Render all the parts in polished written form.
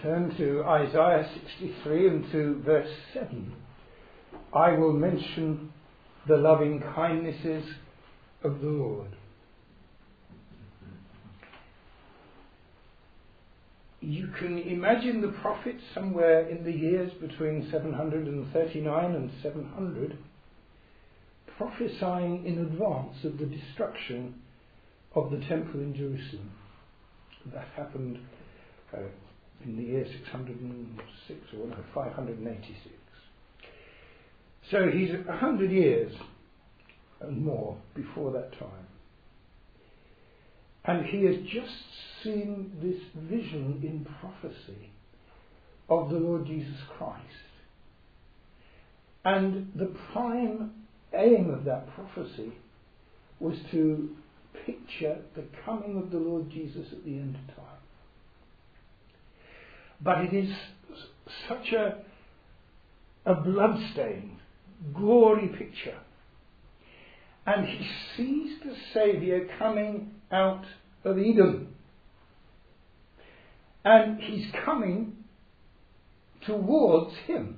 turn to Isaiah 63 and to verse 7. I will mention the loving kindnesses of the Lord. You can imagine the prophet somewhere in the years between 739 and 700 prophesying in advance of the destruction of the temple in Jerusalem. That happened in the year 606 or no, 586. So he's 100 years and more before that time. And he has just seen this vision in prophecy of the Lord Jesus Christ. And the prime aim of that prophecy was to picture the coming of the Lord Jesus at the end of time. But it is such a bloodstained, gory picture. And he sees the Saviour coming out of Edom. And he's coming towards him.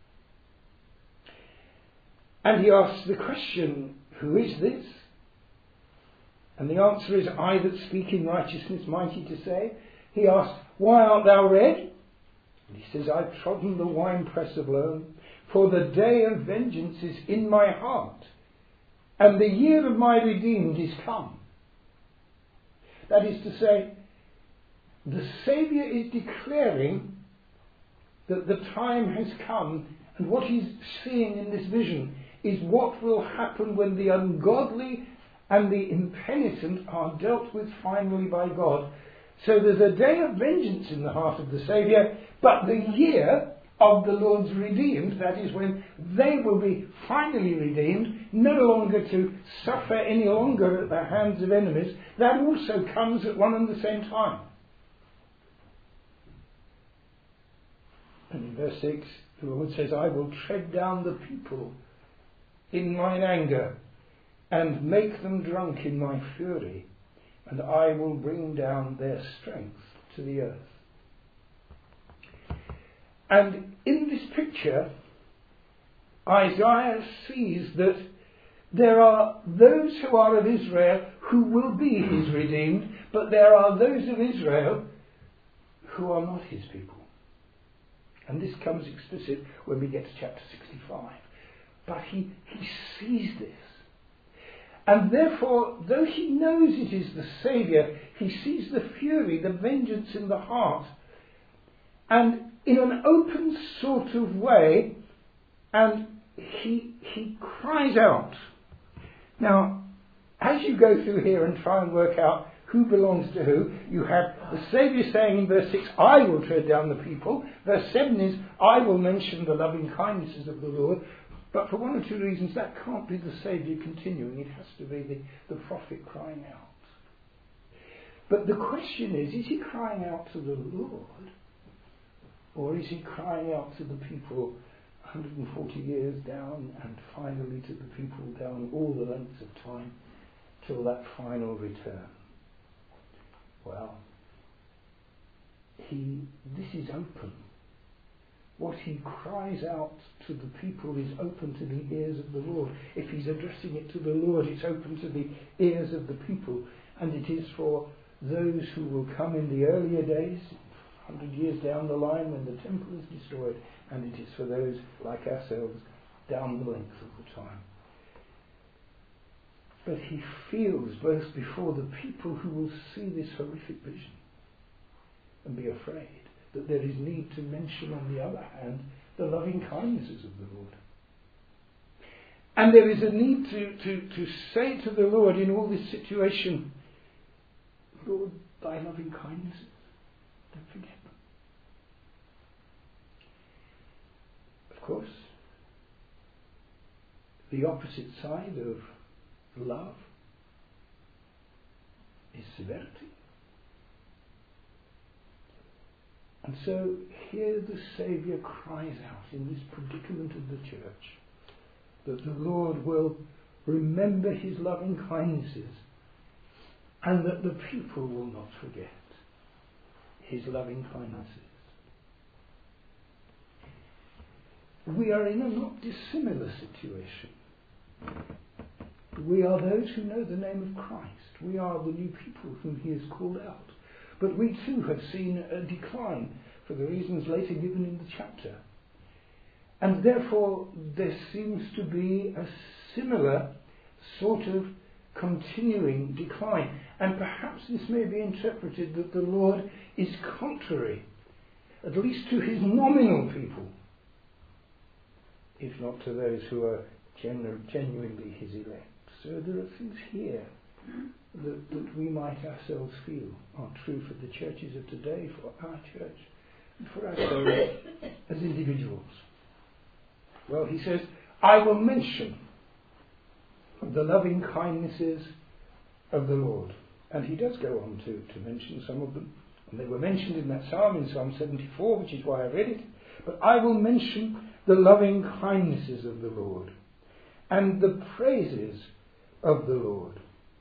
And he asks the question, who is this? And the answer is, I that speak in righteousness, mighty to say. He asks, why art thou red? And he says, I've trodden the winepress of loam, for the day of vengeance is in my heart, and the year of my redeemed is come. That is to say, the Saviour is declaring that the time has come, and what he's seeing in this vision is what will happen when the ungodly and the impenitent are dealt with finally by God. So there's a day of vengeance in the heart of the Saviour, but the year of the Lord's redeemed, that is when they will be finally redeemed, no longer to suffer any longer at the hands of enemies, that also comes at one and the same time. And in verse 6, the Lord says, I will tread down the people in mine anger, and make them drunk in my fury, and I will bring down their strength to the earth. And in this picture, Isaiah sees that there are those who are of Israel who will be his redeemed, but there are those of Israel who are not his people. And this comes explicit when we get to chapter 65. But he sees this. And therefore, though he knows it is the Saviour, he sees the fury, the vengeance in the heart. And in an open sort of way, and he cries out. Now, as you go through here and try and work out who belongs to who, you have the Saviour saying in verse 6, I will tread down the people. Verse 7 is, I will mention the loving kindnesses of the Lord. But for one or two reasons, that can't be the Saviour continuing. It has to be the prophet crying out. But the question is he crying out to the Lord? Or is he crying out to the people 140 years down, and finally to the people down all the lengths of time till that final return? Well, this is open. What he cries out to the people is open to the ears of the Lord. If he's addressing it to the Lord, it's open to the ears of the people. And it is for those who will come in the earlier days, 100 years down the line when the temple is destroyed. And it is for those like ourselves down the length of the time. But he feels both before the people who will see this horrific vision and be afraid, that there is need to mention, on the other hand, the loving kindnesses of the Lord. And there is a need to say to the Lord in all this situation, Lord, thy loving kindnesses, don't forget them. Of course, the opposite side of love is severity. And so here the Saviour cries out in this predicament of the church that the Lord will remember his loving kindnesses and that the people will not forget his loving kindnesses. we are in a not dissimilar situation. We are those who know the name of Christ. We are the new people whom he has called out. But we too have seen a decline for the reasons later given in the chapter. And therefore there seems to be a similar sort of continuing decline. And perhaps this may be interpreted that the Lord is contrary, at least to his nominal people, if not to those who are genuinely his elect. So there are things here that we might ourselves feel are true for the churches of today, for our church, and for ourselves as individuals. Well, he says, I will mention the loving kindnesses of the Lord. And he does go on to mention some of them. And they were mentioned in that psalm, in Psalm 74, which is why I read it. But I will mention the loving kindnesses of the Lord and the praises of the Lord.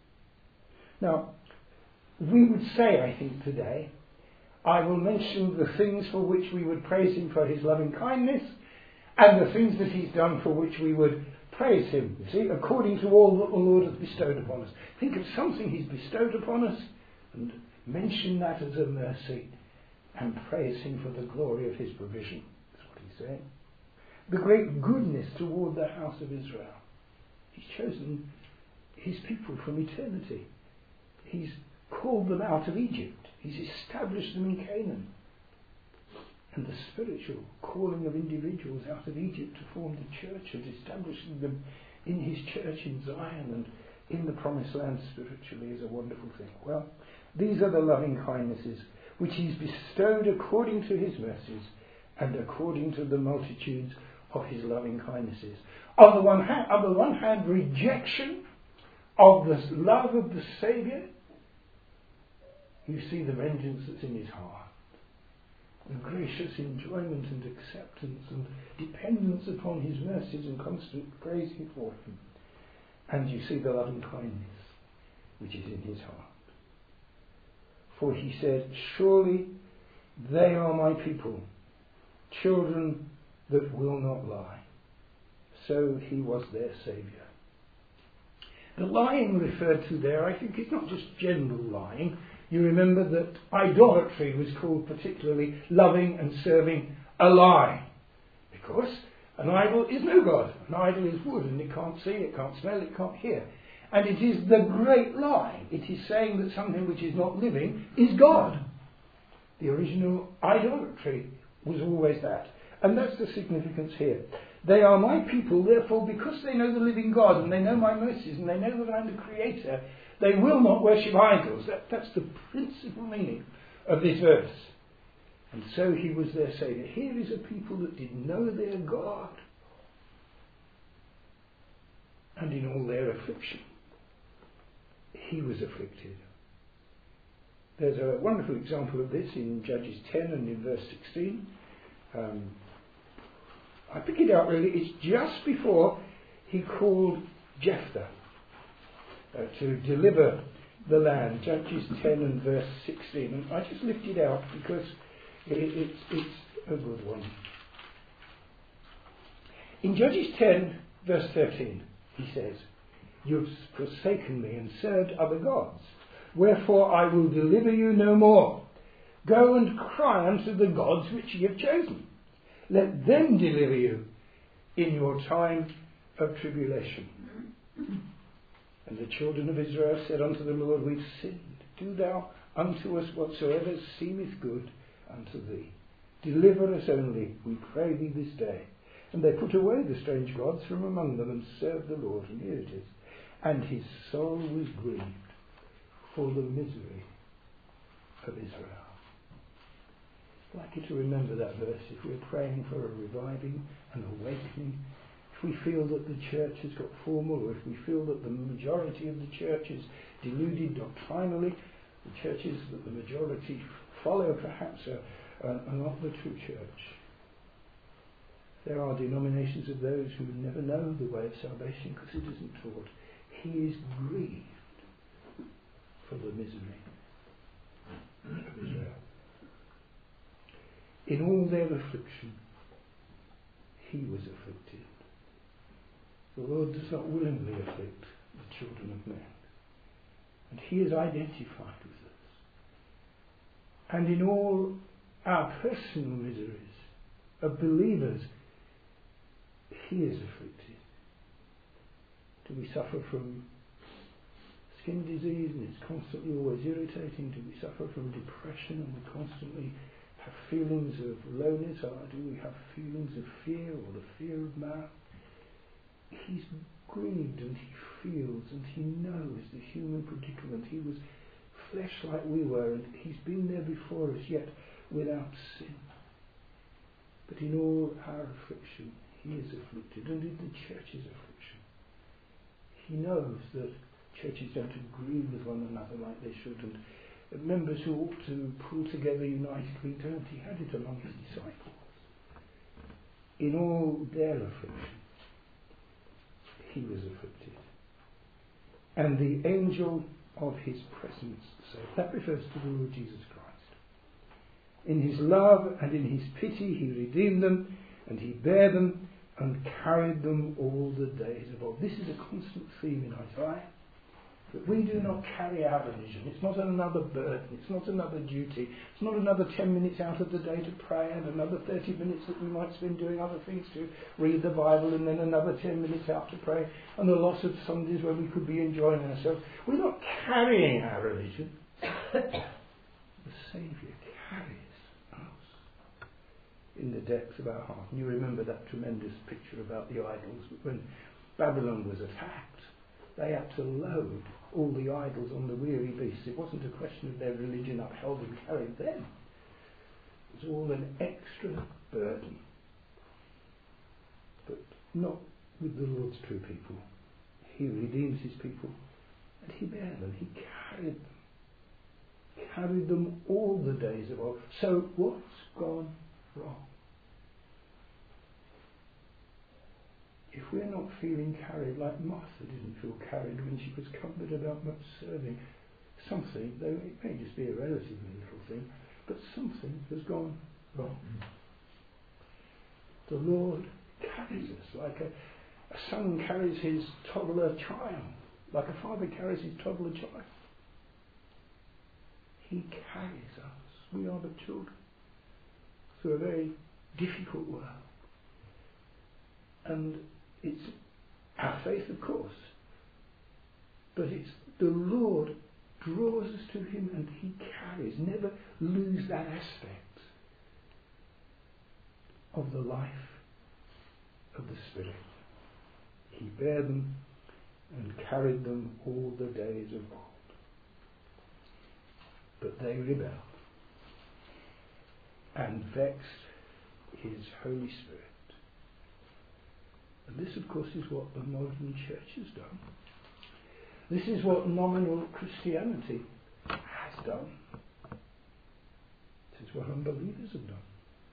Now, we would say, I think today, I will mention the things for which we would praise him for his loving kindness and the things that he's done for which we would praise him, you see, according to all that the Lord has bestowed upon us. Think of something he's bestowed upon us and mention that as a mercy and praise him for the glory of his provision. That's what he's saying. The great goodness toward the house of Israel. He's chosen his people from eternity. He's called them out of Egypt. He's established them in Canaan. And the spiritual calling of individuals out of Egypt to form the church and establishing them in his church in Zion and in the promised land spiritually is a wonderful thing. Well, these are the loving kindnesses which he's bestowed according to his mercies and according to the multitudes of his loving kindnesses. On the one hand, rejection of the love of the Saviour. You see the vengeance that's in his heart. The gracious enjoyment and acceptance and dependence upon his mercies and constant praising for him. And you see the loving kindness which is in his heart. For he said, surely they are my people, children that will not lie. So he was their Saviour. The lying referred to there, I think, is not just general lying. You remember that idolatry was called particularly loving and serving a lie. Because an idol is no God. An idol is wood and it can't see, it can't smell, it can't hear. And it is the great lie. It is saying that something which is not living is God. The original idolatry was always that. And that's the significance here. They are my people, therefore, because they know the living God and they know my mercies and they know that I'm the Creator, they will not worship idols. That's the principal meaning of this verse. And so he was their Saviour. Here is a people that did know their God. And in all their affliction, he was afflicted. There's a wonderful example of this in Judges 10 and in verse 16. I pick it out really. It's just before he called Jephthah to deliver the land. Judges 10 and verse 16. And I just lift it out because it's a good one. In Judges 10 verse 13 he says, you have forsaken me and served other gods. Wherefore I will deliver you no more. Go and cry unto the gods which ye have chosen. Let them deliver you in your time of tribulation. And the children of Israel said unto the Lord, we've sinned. Do thou unto us whatsoever seemeth good unto thee. Deliver us only, we pray thee this day. And they put away the strange gods from among them and served the Lord. And here it is. And his soul was grieved for the misery of Israel. I'd like you to remember that verse if we're praying for a reviving and awakening. If we feel that the church has got formal, or if we feel that the majority of the church is deluded doctrinally, the churches that the majority follow perhaps are not the true church. There are denominations of those who never know the way of salvation because it isn't taught. He is grieved for the misery of Israel. In all their affliction, he was afflicted. The Lord does not willingly afflict the children of men. And he is identified with us. And in all our personal miseries of believers, he is afflicted. Do we suffer from skin disease and it's constantly always irritating? Do we suffer from depression and we constantly have feelings of lowness? Or do we have feelings of fear or the fear of man? He's grieved and he feels and he knows the human predicament. He was flesh like we were, and he's been there before us, yet without sin. But in all our affliction, he is afflicted, and in the church's affliction. He knows that churches don't agree with one another like they should, and members who ought to pull together unitedly don't. He had it among his disciples. In all their affliction, he was afflicted. And the angel of his presence saved. That refers to the Lord Jesus Christ. In his love and in his pity he redeemed them, and he bare them and carried them all the days of old. This is a constant theme in Isaiah, that we do not carry our religion. It's not another burden, it's not another duty, it's not another 10 minutes out of the day to pray and another 30 minutes that we might spend doing other things, to read the Bible, and then another 10 minutes out to pray, and a lot of Sundays where we could be enjoying ourselves. We're not carrying our religion. The Saviour carries us in the depths of our heart. And you remember that tremendous picture about the idols. When Babylon was attacked, they had to load all the idols on the weary beasts. It wasn't a question of their religion upheld and carried them. It was all an extra burden. But not with the Lord's true people. He redeems his people, and he bare them. He carried them. Carried them all the days of old. So what's gone wrong? If we're not feeling carried, like Martha didn't feel carried when she was cumbered about much serving, something, though it may just be a relatively little thing, but something has gone wrong. The Lord carries us like a son carries his toddler child, like a father carries his toddler child. He carries us. We are the children through a very difficult world. And it's our faith, of course, but it's the Lord draws us to him and he carries. Never lose that aspect of the life of the Spirit. He bare them and carried them all the days of old. But they rebelled and vexed his Holy Spirit. And this, of course, is what the modern church has done. This is what nominal Christianity has done. This is what unbelievers have done.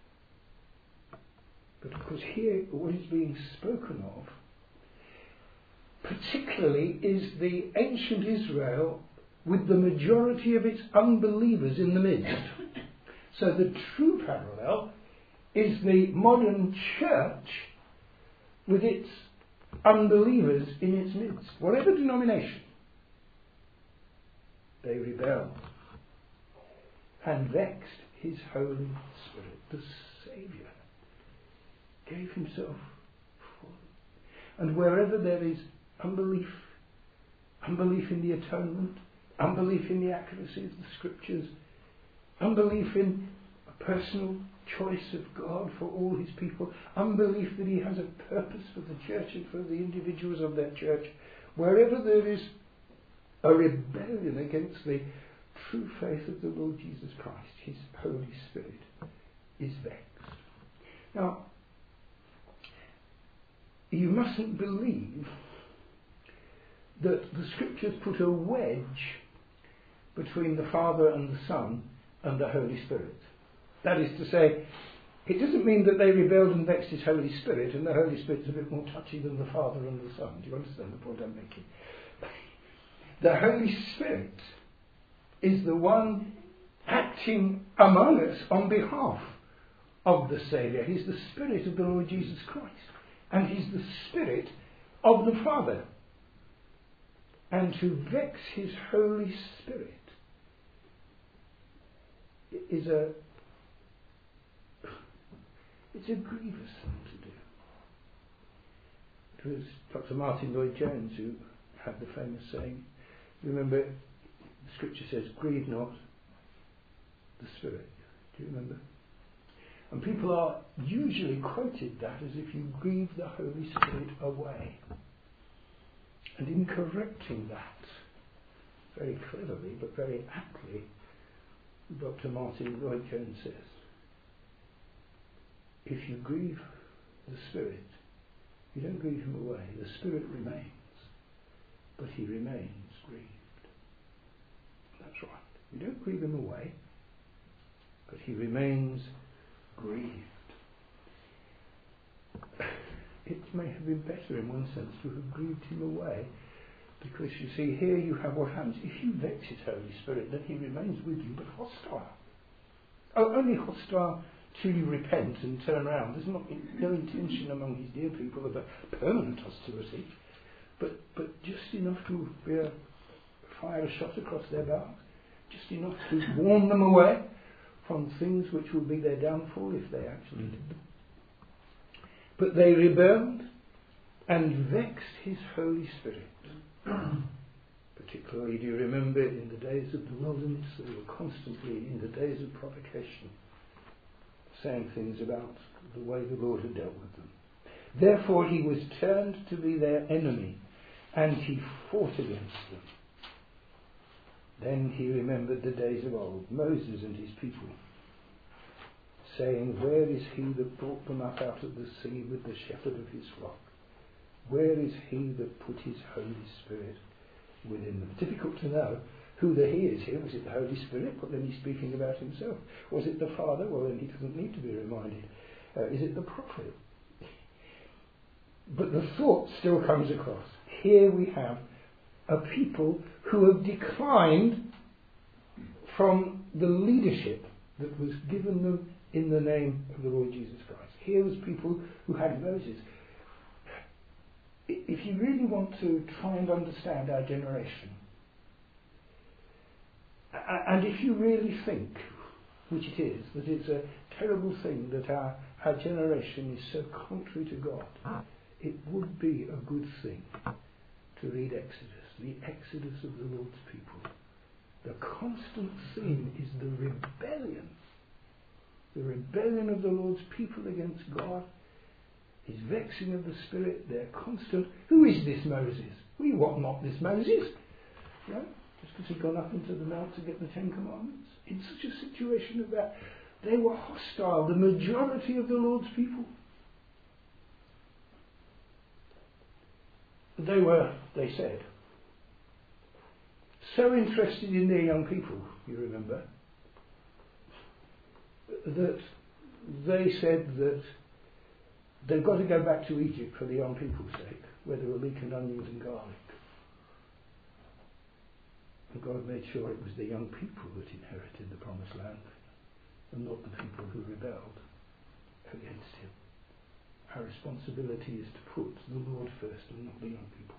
But of course here what is being spoken of particularly is the ancient Israel with the majority of its unbelievers in the midst. So the true parallel is the modern church with its unbelievers in its midst. Whatever denomination, they rebelled and vexed his Holy Spirit. The Saviour gave himself for them. And wherever there is unbelief, unbelief in the atonement, unbelief in the accuracy of the Scriptures, unbelief in a personal choice of God for all his people, unbelief that he has a purpose for the church and for the individuals of that church, wherever there is a rebellion against the true faith of the Lord Jesus Christ, his Holy Spirit is vexed. Now, you mustn't believe that the Scriptures put a wedge between the Father and the Son and the Holy Spirit. That is to say, it doesn't mean that they rebelled and vexed his Holy Spirit, and the Holy Spirit's a bit more touchy than the Father and the Son. Do you understand the point I'm making? The Holy Spirit is the one acting among us on behalf of the Saviour. He's the Spirit of the Lord Jesus Christ. And He's the Spirit of the Father. And to vex His Holy Spirit is it's a grievous thing to do. It was Dr. Martin Lloyd-Jones who had the famous saying, remember, the Scripture says, grieve not the Spirit. Do you remember? And people are usually quoted that as if you grieve the Holy Spirit away. And in correcting that, very cleverly but very aptly, Dr. Martin Lloyd-Jones says, if you grieve the Spirit, you don't grieve Him away. The Spirit remains, but He remains grieved. That's right. You don't grieve Him away, but He remains grieved. It may have been better in one sense to have grieved Him away, because you see, here you have what happens. If you vex His Holy Spirit, then He remains with you, but hostile. Only hostile till you repent and turn around. There's no intention among His dear people of a permanent hostility, but just enough to fire a shot across their bow, just enough to warn them away from things which will be their downfall if they actually did them. But they rebelled and vexed His Holy Spirit. Particularly, do you remember, in the days of the wilderness, they were constantly, in the days of provocation, saying things about the way the Lord had dealt with them. Therefore He was turned to be their enemy, and He fought against them. Then He remembered the days of old, Moses and his people, saying, where is He that brought them up out of the sea with the shepherd of His flock? Where is He that put His Holy Spirit within them? Difficult to know who the He is here. Was it the Holy Spirit? But then He's speaking about Himself. Was it the Father? Well, then He doesn't need to be reminded. Is it the prophet? But the thought still comes across. Here we have a people who have declined from the leadership that was given them in the name of the Lord Jesus Christ. Here was people who had Moses. If you really want to try and understand our generation, and if you really think, which it is, that it's a terrible thing that our generation is so contrary to God, it would be a good thing to read Exodus, the Exodus of the Lord's people. The constant theme is the rebellion of the Lord's people against God, His vexing of the Spirit, their constant, who is this Moses? We want not this Moses. No? Just because he'd gone up into the mount to get the Ten Commandments. In such a situation of that, they were hostile, the majority of the Lord's people. They were, they said, so interested in their young people, you remember, that they said that they've got to go back to Egypt for the young people's sake, where there were leek and onions and garlic. And God made sure it was the young people that inherited the promised land, and not the people who rebelled against Him. Our responsibility is to put the Lord first and not the young people.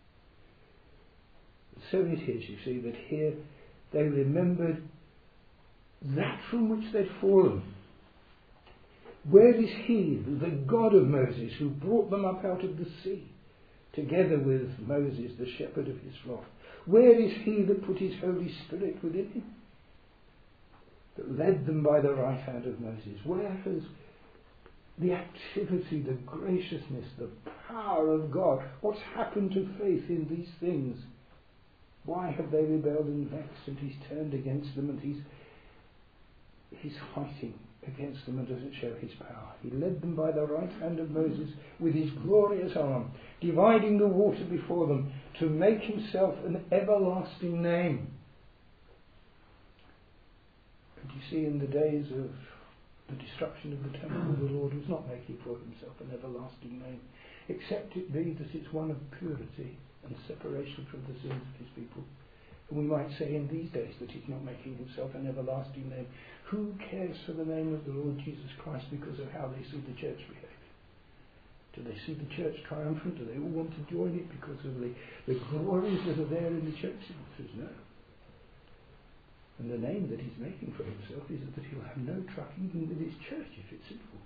So it is, you see, that here they remembered that from which they'd fallen. Where is He, the God of Moses, who brought them up out of the sea, together with Moses, the shepherd of his flock? Where is He that put His Holy Spirit within him, that led them by the right hand of Moses? Where has the activity, the graciousness, the power of God? What's happened to faith in these things? Why have they rebelled and vexed, and He's turned against them, and He's fighting against them and doesn't show His power? He led them by the right hand of Moses with His glorious arm, dividing the water before them, to make Himself an everlasting name. And you see, in the days of the destruction of the temple, the Lord was not making for Himself an everlasting name, except it be that it's one of purity and separation from the sins of His people. And we might say in these days that he's not making himself an everlasting name. Who cares for the name of the Lord Jesus Christ because of how they see the church behave? Do they see the church triumphant? Do they all want to join it because of the glories that are there in the church? The answer is no. And the name that he's making for himself is that he'll have no truck even with his church if it's sinful.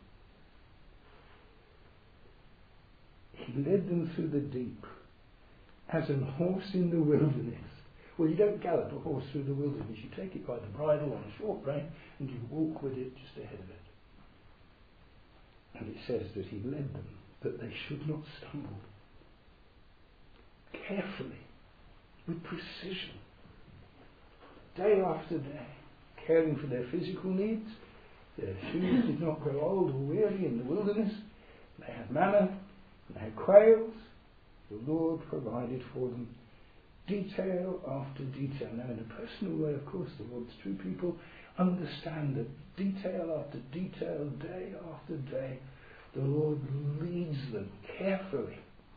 He led them through the deep as an horse in the wilderness. Well, you don't gallop a horse through the wilderness. You take it by the bridle on a short rein and you walk with it just ahead of it. And it says that he led them, that they should not stumble. Carefully, with precision, day after day, caring for their physical needs. Their shoes did not grow old or weary in the wilderness. They had manna, they had quails. The Lord provided for them detail after detail. Now, in a personal way, of course, the Lord's true people understand that detail after detail, day after day, the Lord leads them carefully.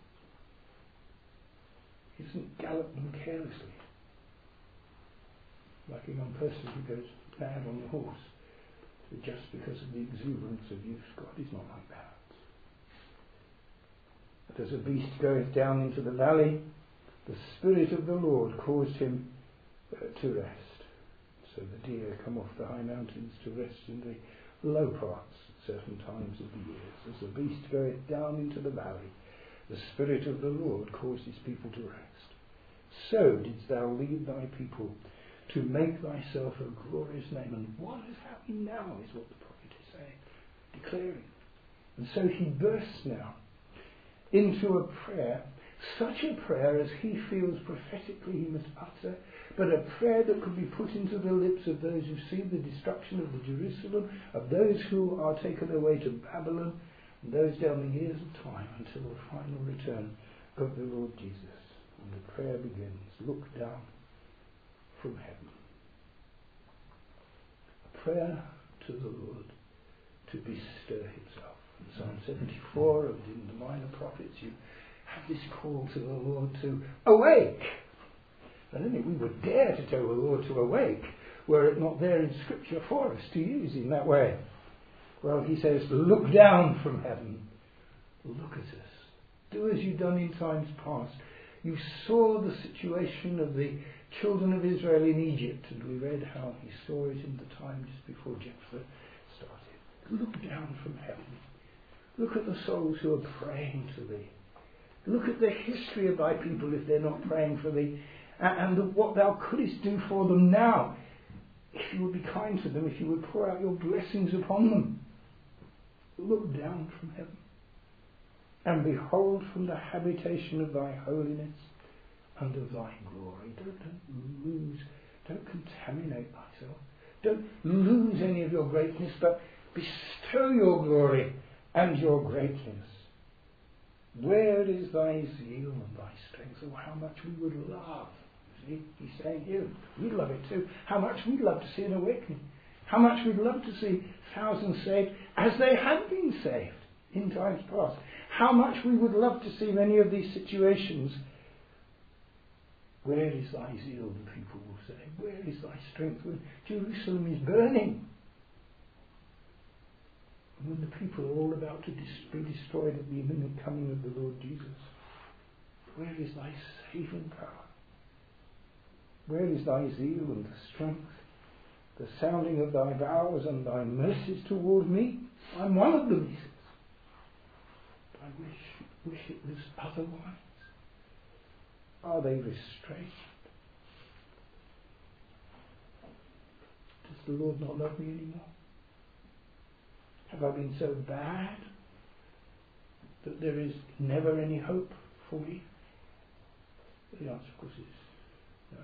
He doesn't gallop them carelessly, like a young person who goes mad on the horse just because of the exuberance of youth. God is not like that. But as a beast goeth down into the valley, the Spirit of the Lord caused him to rest. So the deer come off the high mountains to rest in the low parts at certain times of the years. As the beast goeth down into the valley, the Spirit of the Lord caused his people to rest. So didst thou lead thy people to make thyself a glorious name. And what is happening now is what the prophet is saying, declaring. And so he bursts now into a prayer, such a prayer as he feels prophetically he must utter, but a prayer that could be put into the lips of those who see the destruction of the Jerusalem, of those who are taken away to Babylon, and those down the years of time until the final return of the Lord Jesus. And the prayer begins, look down from heaven. A prayer to the Lord to bestir himself. In Psalm 74 and in the minor prophets you have this call to the Lord to awake. I don't think we would dare to tell the Lord to awake were it not there in Scripture for us to use in that way. Well, he says, look down from heaven. Look at us. Do as you've done in times past. You saw the situation of the children of Israel in Egypt, and we read how he saw it in the time just before Jephthah started. Look down from heaven. Look at the souls who are praying to thee. Look at the history of thy people if they're not praying for thee, and what thou couldst do for them now, if you would be kind to them, if you would pour out your blessings upon them. Look down from heaven, and behold from the habitation of thy holiness and of thy glory. Don't contaminate thyself. Don't lose any of your greatness, but bestow your glory and your greatness. Where is thy zeal and thy strength? Oh, how much we would love. See, he's saying here, we'd love it too. How much we'd love to see an awakening. How much we'd love to see thousands saved as they had been saved in times past. How much we would love to see many of these situations. Where is thy zeal, the people will say. Where is thy strength when Jerusalem is burning? And when the people are all about to be destroyed at the imminent coming of the Lord Jesus. Where is thy saving power? Where is thy zeal and the strength? The sounding of thy vows and thy mercies toward me? I'm one of them, he says. I wish it was otherwise. Are they restrained? Does the Lord not love me anymore? Have I been so bad that there is never any hope for me? The answer, of course, is no.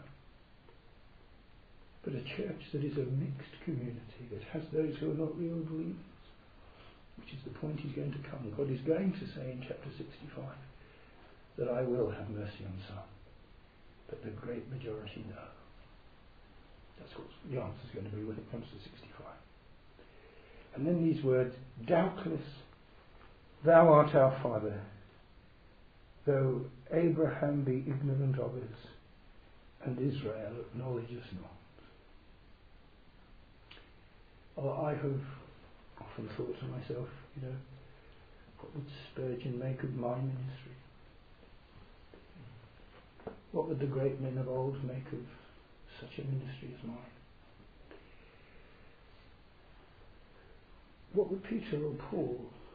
But a church that is a mixed community, that has those who are not real believers, which is the point he's going to come. God is going to say in chapter 65 that I will have mercy on some, but the great majority no. That's what the answer is going to be when it comes to 65. And then these words, doubtless thou art our father, though Abraham be ignorant of us, and Israel acknowledges not. Oh, I have often thought to myself, what would Spurgeon make of my ministry? What would the great men of old make of such a ministry as mine? What would Peter or Paul,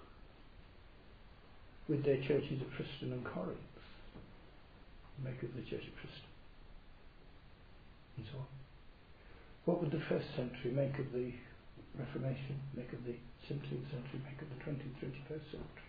with their churches at Preston and Corinth, make of the church at Preston? And so on. What would the first century make of the Reformation, make of the 17th century, make of the 20th, 21st century?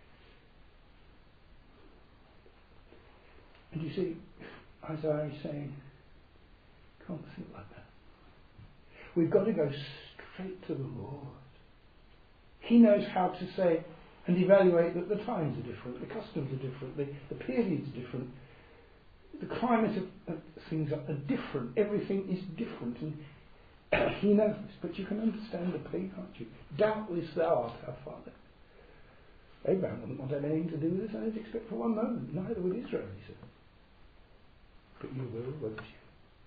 And you see, Isaiah is saying, can't think like that. We've got to go straight to the Lord. He knows how to say and evaluate that the times are different, the customs are different, the periods are different, the climate of things are different, everything is different, and he knows this. But you can understand the plea, can't you? Doubtless thou art our Father. Abraham wouldn't want anything to do with this, I don't expect for one moment. Neither would Israel, he said. But you will, won't you?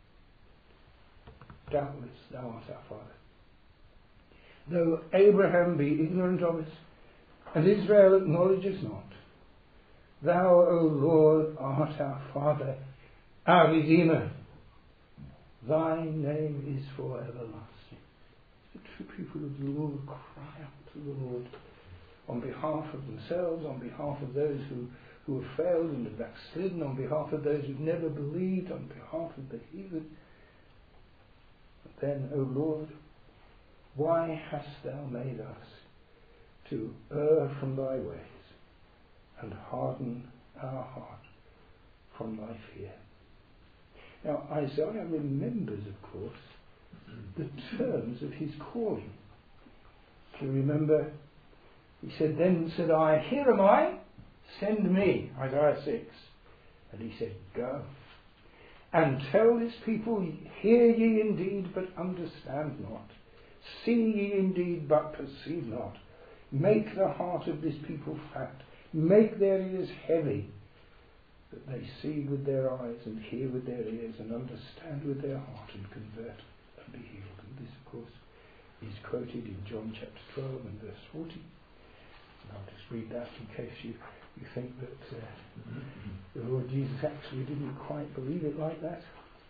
Doubtless thou art our Father. Though Abraham be ignorant of it, and Israel acknowledges not, thou, O Lord, art our Father, our Redeemer. Thy name is for everlasting. The true people of the Lord cry out to the Lord on behalf of themselves, on behalf of those who have failed and have backslidden, on behalf of those who've never believed, on behalf of the heathen. But then, O Lord, why hast thou made us to err from thy ways and harden our heart from thy fear? Now, Isaiah remembers, of course, the terms of his calling. Do you remember? He said, then said I, here am I, send me, Isaiah 6. And he said, go. And tell this people, hear ye indeed, but understand not. See ye indeed, but perceive not. Make the heart of this people fat. Make their ears heavy, that they see with their eyes and hear with their ears and understand with their heart and convert and be healed. And this, of course, is quoted in John chapter 12 and verse 40. And I'll just read that in case you think that the Lord Jesus actually didn't quite believe it like that.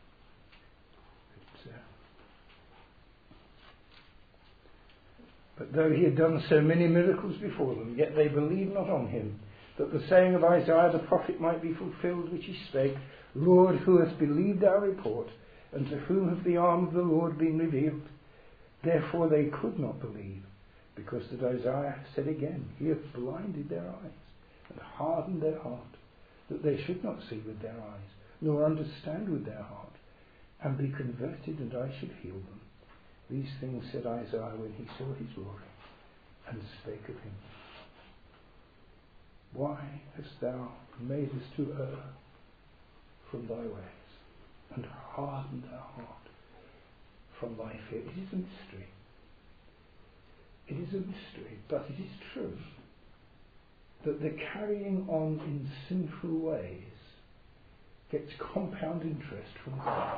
But though he had done so many miracles before them, yet they believed not on him, that the saying of Isaiah the prophet might be fulfilled, which he spake, Lord, who hath believed our report, and to whom hath the arm of the Lord been revealed? Therefore they could not believe, because that Isaiah said again, he hath blinded their eyes, and hardened their heart, that they should not see with their eyes, nor understand with their heart, and be converted, and I should heal them. These things said Isaiah when he saw his glory, and spake of him. Why hast thou made us to err from thy ways, and hardened our heart from thy fear? It is a mystery. It is a mystery, but it is true that the carrying on in sinful ways gets compound interest from God.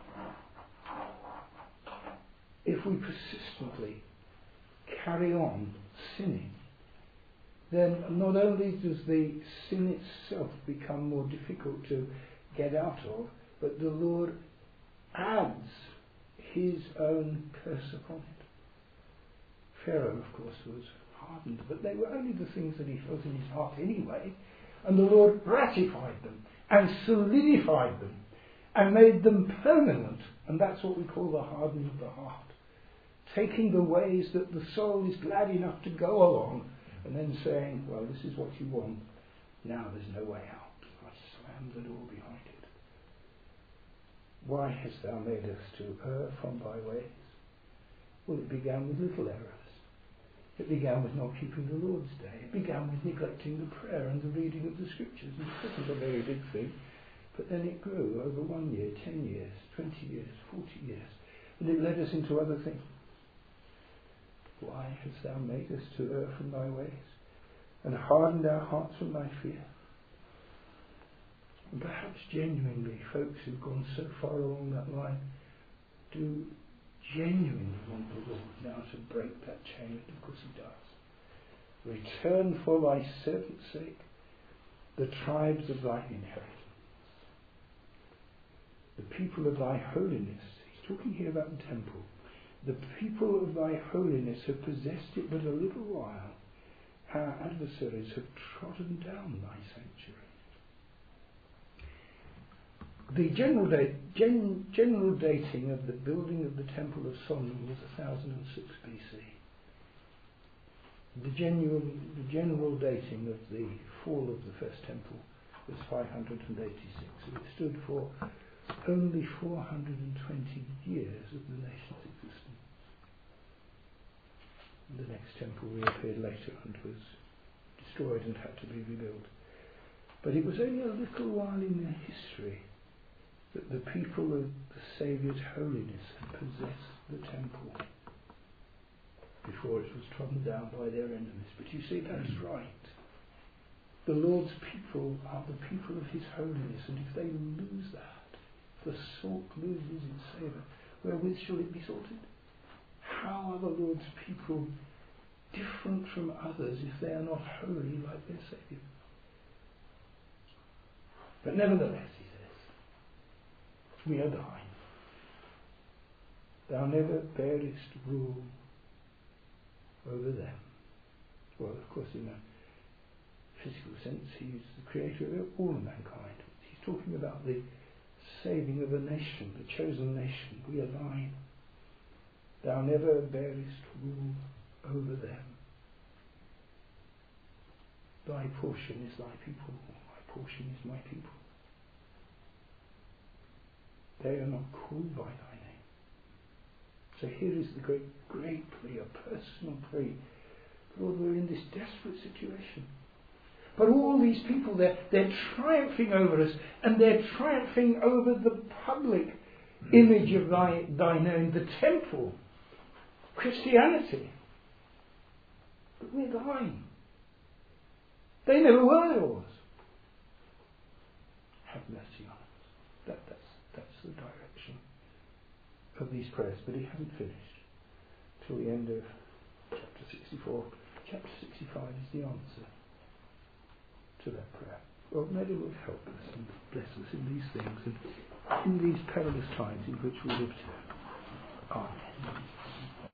If we persistently carry on sinning, then not only does the sin itself become more difficult to get out of, but the Lord adds his own curse upon it. Pharaoh, of course, was hardened, but they were only the things that he felt in his heart anyway, and the Lord ratified them and solidified them and made them permanent, and that's what we call the hardening of the heart. Taking the ways that the soul is glad enough to go along, and then saying, well, this is what you want, now there's no way out. I slam the door behind it. Why hast thou made us to err from thy ways? Well, it began with little errors. It began with not keeping the Lord's Day. It began with neglecting the prayer and the reading of the Scriptures. And it wasn't a very big thing. But then it grew over 1 year, 10 years, 20 years, 40 years. And it led us into other things. Why hast thou made us to err from thy ways, and hardened our hearts from thy fear? And perhaps genuinely, folks who've gone so far along that line do genuinely want the Lord now to break that chain, and of course He does. Return for thy servant's sake the tribes of thine inheritance, the people of thy holiness. He's talking here about the temple. The people of thy holiness have possessed it but a little while. Our adversaries have trodden down thy sanctuary. The general dating of the building of the Temple of Solomon was 1006 BC. The general dating of the fall of the First Temple was 586. So it stood for only 420 years of the nation's existence. The next temple reappeared later and was destroyed and had to be rebuilt. But it was only a little while in their history that the people of the Saviour's holiness had possessed the temple before it was trodden down by their enemies. But you see, that's right. The Lord's people are the people of His holiness, and if they lose that, if the salt loses its savour, wherewith shall it be salted? How are the Lord's people different from others if they are not holy like their Saviour? But nevertheless, he says, we are thine. Thou never bearest rule over them. Well, of course, in a physical sense, he is the creator of all mankind. He's talking about the saving of a nation, the chosen nation. We are thine. Thou never bearest rule over them. Thy portion is thy people. My portion is my people. They are not called by thy name. So here is the great plea, a personal plea. Lord, we're in this desperate situation. But all these people, they're triumphing over us, and they're triumphing over the public image of thy name, the temple, Christianity. But we're thine. They never were yours. Have mercy on us. That's the direction of these prayers. But he hasn't finished till the end of chapter 64. Chapter 65 is the answer to that prayer. Well, may the Lord help us and bless us in these things and in these perilous times in which we live. Amen.